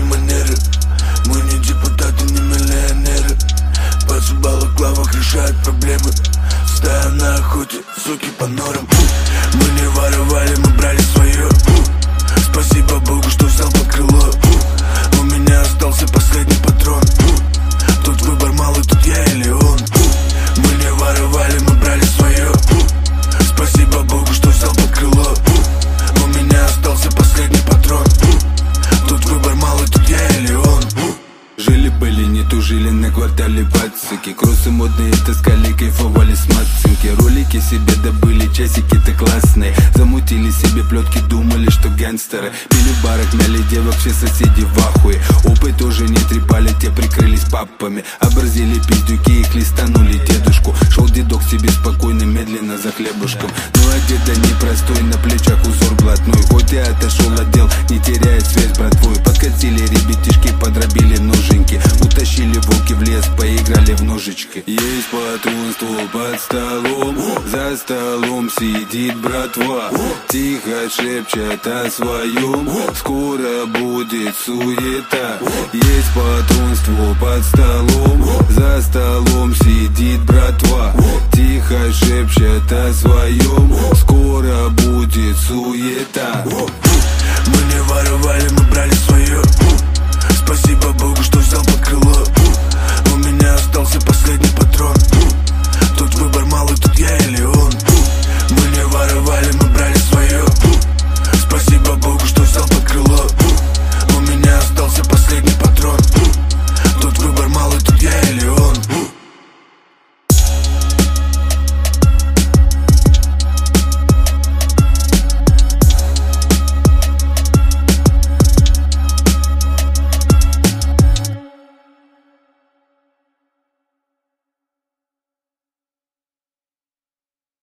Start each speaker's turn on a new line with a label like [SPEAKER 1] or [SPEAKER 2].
[SPEAKER 1] манеры. Мы не депутаты, не миллионеры. Пацу в балаклавах решают проблемы. Стая на охоте, суки по норам. Мы не воровали, мы брали свое. Спасибо Богу, что взял под крыло. У меня остался последний патрон. Тут выбор малый, тут я или он. Мы не воровали, мы брали свое. Спасибо Богу, что взял под крыло. У меня остался последний патрон. Тут выбор малый, тут я или он.
[SPEAKER 2] Жили-были, не тужили на квартале пацаки. Кроссы модные таскали, кайфовали с мацинки. Ролики себе добыли, часики-то классные. Замутили себе плетки, думали, что гангстеры. Пили в барах, мяли девок, все соседи в ахуе. Опыт уже не трепали, те прикрылись папами. Оборзели пиздюки и хлестанули дедушку. Шел дедок себе спокойно, медленно за хлебушком. Ну а деда непростой, на плечах узор блатной. Хоть и отошел от дел, не теряя связь, братвой. Подкатили ребятишки, подробили ноженьки. Утащили волки в лес, поиграли в ножички. Есть патрон, ствол под столом. За столом сидит братва, тихо шепчет о своем. Скоро будет суета. Есть патрон, ствол под столом. За столом сидит братва, тихо шепчет о своем.